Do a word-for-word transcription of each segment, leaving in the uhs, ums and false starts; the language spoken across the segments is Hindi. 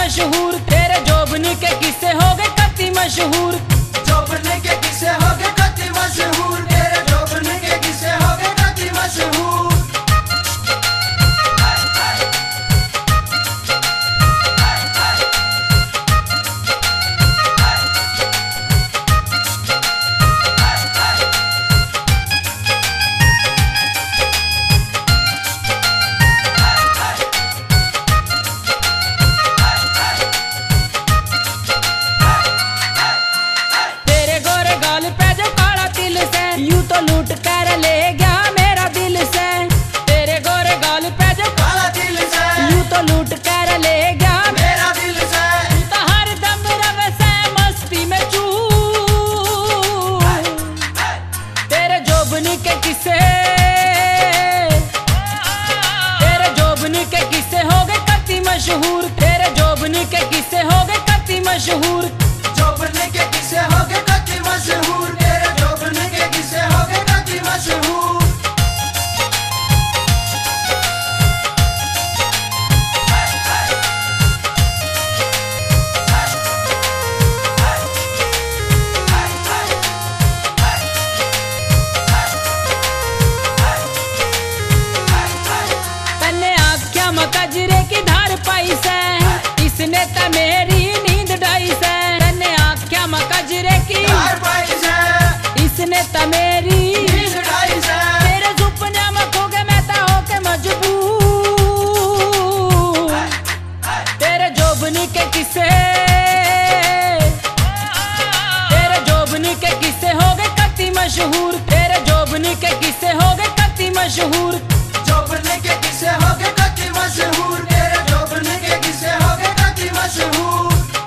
मशहूर, तेरे जोबनी के किस्से हो गए कति मशहूर। जोबनी के किस्से हो गए कति मशहूर, तेरे जोबनी के किस्से हो गए कति मशहूर। यूं तो लूट कर ले गया मेरा दिल से, तेरे गोरे गाल पे जो काला दिल से, यूं तो लूट कर ले गया मेरा दिल से। तू तो हर दम रवे से मस्ती में चूर, तेरे जोबनी के किस्से, तेरे जोबनी के किस्से हो गए कति मशहूर, तेरे जोबनी के किस्से हो गए कति मशहूर। जोबनी के किस्से हो गए कति मशहूर, तेरे जोबनी के किस्से हो गए कति मशहूर। तन्ने आख्या मकजरे की धार पाई से, इसने त मेरी नींद ढाई से। तन्ने आख्या मकजरे की धार पाई से, इसने त मेरी नींद ढाई से। तेरे सुपने में खो गए मैं ता होके मजबूर, तेरे जोबनी के किस्से, तेरे जोबनी के किस्से हो गए कति मशहूर, तेरे जोबनी के किस्से हो गए कति मशहूर। जोबनी के किस्से हो गए कति मशहूर, तेरे जोबनी के किस्से हो गए कति मशहूर।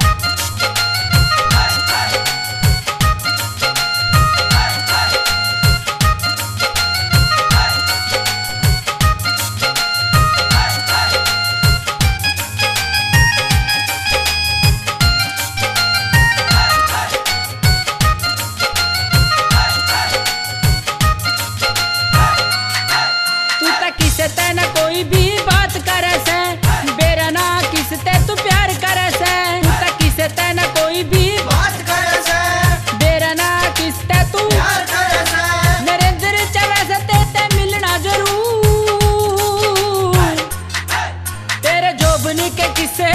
ते न कोई भी बात करे से, बेरा ना किसते तू प्यार करे से। ता किसे ते न कोई भी बात करे से, बेरा ना किसते तू प्यार करे से। नरेंद्र चवे से ते मिलना जरूर, तेरे जोबनी के किस्से,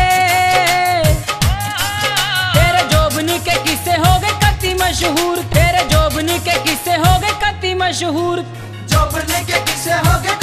तेरे जोबनी के किस्से हो गए कति मशहूर, तेरे जोबनी के किस्से हो गए कति मशहूर। जोबनी के किस्से हो गए